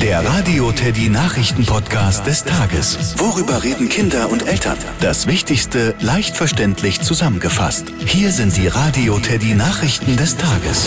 Der Radio Teddy Nachrichten-Podcast des Tages. Worüber reden Kinder und Eltern? Das Wichtigste leicht verständlich zusammengefasst. Hier sind die Radio Teddy Nachrichten des Tages.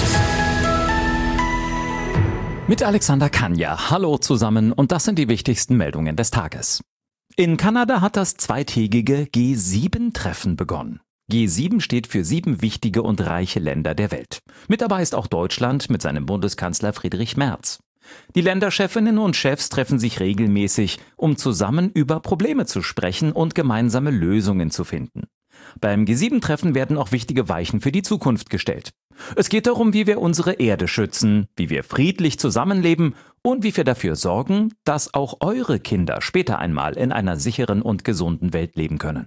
Mit Alexander Kanja. Hallo zusammen und das sind die wichtigsten Meldungen des Tages. In Kanada hat das zweitägige G7-Treffen begonnen. G7 steht für 7 wichtige und reiche Länder der Welt. Mit dabei ist auch Deutschland mit seinem Bundeskanzler Friedrich Merz. Die Länderchefinnen und Chefs treffen sich regelmäßig, um zusammen über Probleme zu sprechen und gemeinsame Lösungen zu finden. Beim G7-Treffen werden auch wichtige Weichen für die Zukunft gestellt. Es geht darum, wie wir unsere Erde schützen, wie wir friedlich zusammenleben und wie wir dafür sorgen, dass auch eure Kinder später einmal in einer sicheren und gesunden Welt leben können.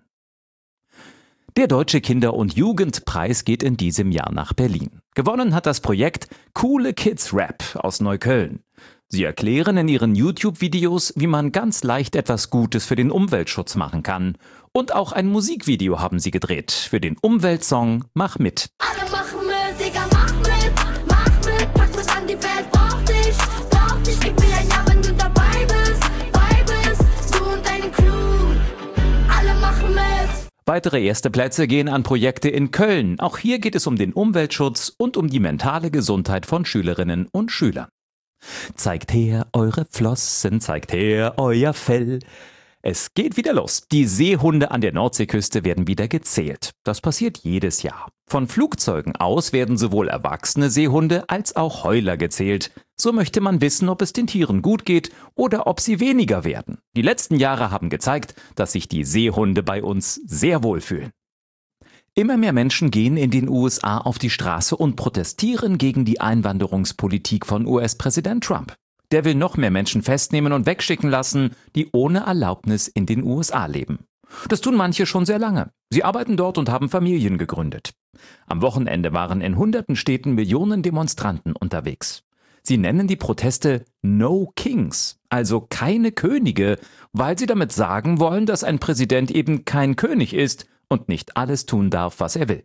Der Deutsche Kinder- und Jugendpreis geht in diesem Jahr nach Berlin. Gewonnen hat das Projekt Coole Kids Rap aus Neukölln. Sie erklären in ihren YouTube-Videos, wie man ganz leicht etwas Gutes für den Umweltschutz machen kann. Und auch ein Musikvideo haben sie gedreht für den Umweltsong Mach mit. Alle machen mit, Digga, mach mit, pack mit an die Welt, brauch dich, gib mir ein Ja, wenn du dabei bist, du und deine Crew, alle machen mit. Weitere erste Plätze gehen an Projekte in Köln. Auch hier geht es um den Umweltschutz und um die mentale Gesundheit von Schülerinnen und Schülern. Zeigt her eure Flossen, zeigt her euer Fell. Es geht wieder los. Die Seehunde an der Nordseeküste werden wieder gezählt. Das passiert jedes Jahr. Von Flugzeugen aus werden sowohl erwachsene Seehunde als auch Heuler gezählt. So möchte man wissen, ob es den Tieren gut geht oder ob sie weniger werden. Die letzten Jahre haben gezeigt, dass sich die Seehunde bei uns sehr wohlfühlen. Immer mehr Menschen gehen in den USA auf die Straße und protestieren gegen die Einwanderungspolitik von US-Präsident Trump. Der will noch mehr Menschen festnehmen und wegschicken lassen, die ohne Erlaubnis in den USA leben. Das tun manche schon sehr lange. Sie arbeiten dort und haben Familien gegründet. Am Wochenende waren in hunderten Städten Millionen Demonstranten unterwegs. Sie nennen die Proteste No Kings, also keine Könige, weil sie damit sagen wollen, dass ein Präsident eben kein König ist und nicht alles tun darf, was er will.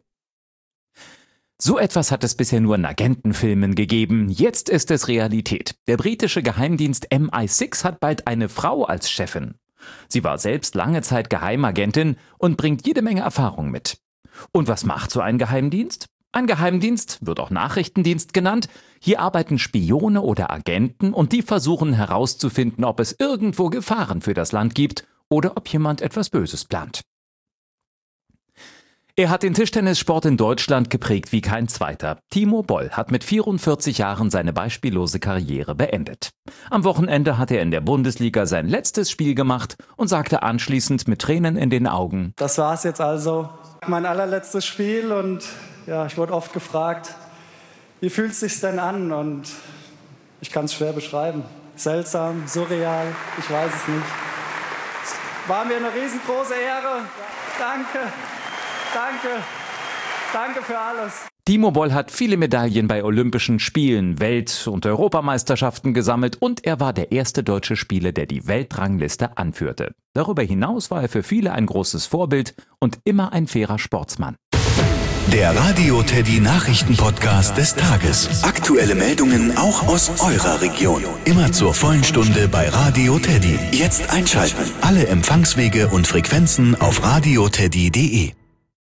So etwas hat es bisher nur in Agentenfilmen gegeben. Jetzt ist es Realität. Der britische Geheimdienst MI6 hat bald eine Frau als Chefin. Sie war selbst lange Zeit Geheimagentin und bringt jede Menge Erfahrung mit. Und was macht so ein Geheimdienst? Ein Geheimdienst wird auch Nachrichtendienst genannt. Hier arbeiten Spione oder Agenten und die versuchen herauszufinden, ob es irgendwo Gefahren für das Land gibt oder ob jemand etwas Böses plant. Er hat den Tischtennissport in Deutschland geprägt wie kein zweiter. Timo Boll hat mit 44 Jahren seine beispiellose Karriere beendet. Am Wochenende hat er in der Bundesliga sein letztes Spiel gemacht und sagte anschließend mit Tränen in den Augen: Das war's jetzt also. Mein allerletztes Spiel und ja, ich wurde oft gefragt, wie fühlt es sich denn an? Und ich kann es schwer beschreiben. Seltsam, surreal, ich weiß es nicht. Es war mir eine riesengroße Ehre. Danke für alles. Timo Boll hat viele Medaillen bei Olympischen Spielen, Welt- und Europameisterschaften gesammelt und er war der erste deutsche Spieler, der die Weltrangliste anführte. Darüber hinaus war er für viele ein großes Vorbild und immer ein fairer Sportsmann. Der Radio Teddy Nachrichten-Podcast des Tages. Aktuelle Meldungen auch aus eurer Region. Immer zur vollen Stunde bei Radio Teddy. Jetzt einschalten. Alle Empfangswege und Frequenzen auf radioteddy.de.